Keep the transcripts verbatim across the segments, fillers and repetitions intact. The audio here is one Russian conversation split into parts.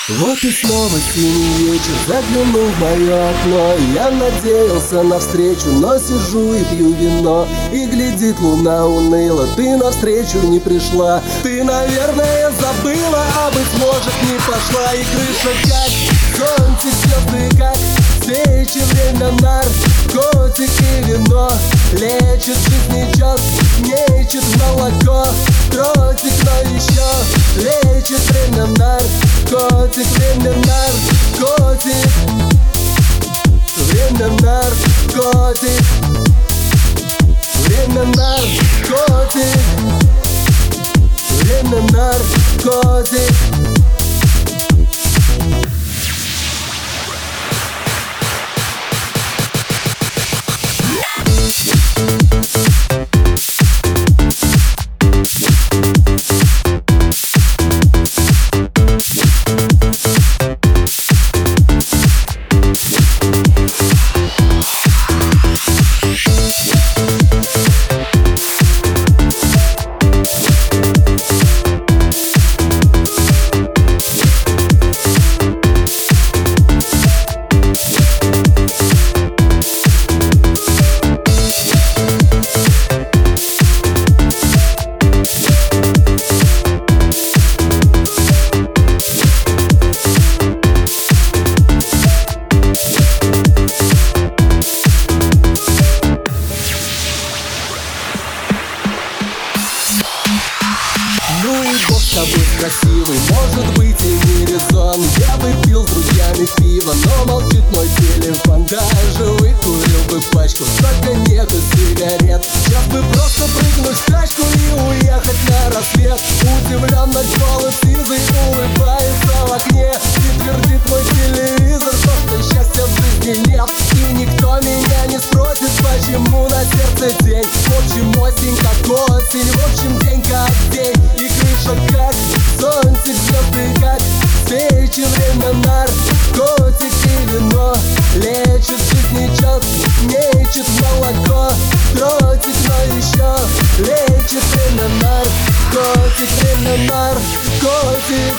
Вот и снова синий вечер заглянул в мое окно. Я надеялся на встречу, но сижу и пью вино. И глядит луна уныло, ты навстречу не пришла. Ты, наверное, забыла, а быть может не пошла. И крыша как зонтик, звезды как свечи, время наркотик и вино. Лечит жизнь час, мечет молоко. Дротик, но еще лечит время наркотик. Время наркотик, время наркотик, время наркотик, время наркотик. Ну и бог с тобой красивый, может быть и не резон. Я бы пил с друзьями пиво, но молчит мой телефон. Даже выкурил бы пачку, только нету сигарет. Сейчас бы просто прыгнуть в тачку и уехать на рассвет. Удивленно голый сизый улыбается в окне и твердит мой телевизор, что счастья в жизни нет. И никто меня не спросит, почему на сердце день. В общем, осень как осень, в общем, день как день. И крыша как зонтик, звезды как свечи, время наркотик и вино. Лечит жизнь час, мечет молоко. Дротик, но еще лечит время наркотик. Время наркотик,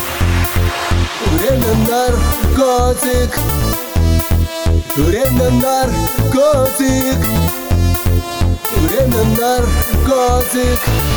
время наркотик, время наркотик, время наркотик.